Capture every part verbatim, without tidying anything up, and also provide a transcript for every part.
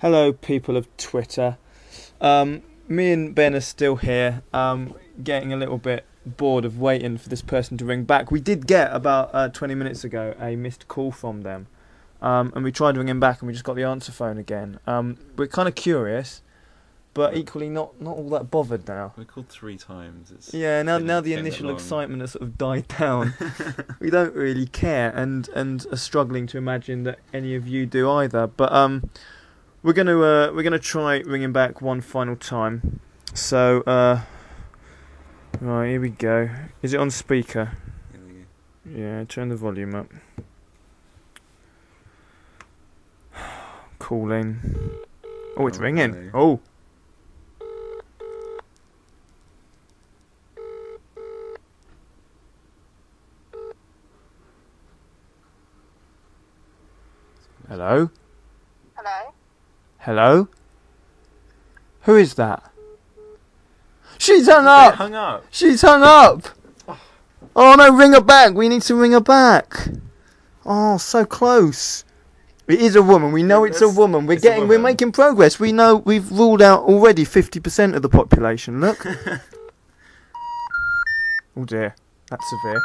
Hello, people of Twitter. Um, me and Ben are still here, um, getting a little bit bored of waiting for this person to ring back. We did get, about uh, twenty minutes ago, a missed call from them. Um, and we tried ringing back and we just got the answer phone again. Um, we're kind of curious, but equally not, not all that bothered now. We called three times. It's yeah, now now the initial excitement has sort of died down. We don't really care, and, and are struggling to imagine that any of you do either. But um, we're gonna uh, we're gonna try ringing back one final time. So uh, right, here we go. Is it on speaker? Here we go. Yeah, turn the volume up. Calling. Oh, it's Oh, ringing. hello. Oh. Hello? Hello? Hello? Who is that? She's hung They up! hung up. She's hung up! Oh no, ring her back! We need to ring her back! Oh, so close. It is a woman, we know Yeah, it's a that's- woman. We're it's a getting we're woman. making progress. We know we've ruled out already fifty percent of the population. Look. Oh dear. That's severe.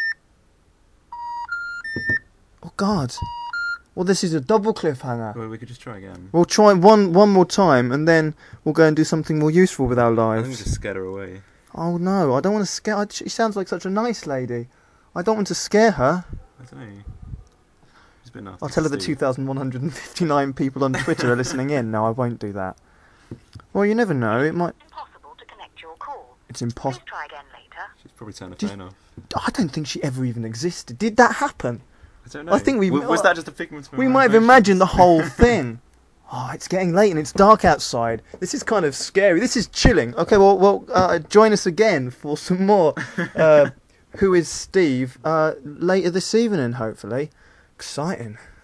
Oh god. Well, this is a double cliffhanger. Well, we could just try again. We'll try one one more time, and then we'll go and do something more useful with our I think we lives. just scared her away. Oh no, I don't want to scare. I- She sounds like such a nice lady. I don't want to scare her. I don't know. She's a bit nasty. I'll tell her the Steve. two thousand one hundred fifty-nine people on Twitter are listening in. No, I won't do that. Well, you never know. It might. Impossible to connect your call. It's Please impossible. try again later. She's probably turned her Did- phone off. I don't think she ever even existed. Did that happen? I don't know. I think we- W- was that just a figment of We our might have imaginations? imagined the whole thing. Oh, it's getting late and it's dark outside. This is kind of scary. This is chilling. Okay, well, well, uh, join us again for some more. Uh, Who is Steve? Uh, later this evening, hopefully. Exciting.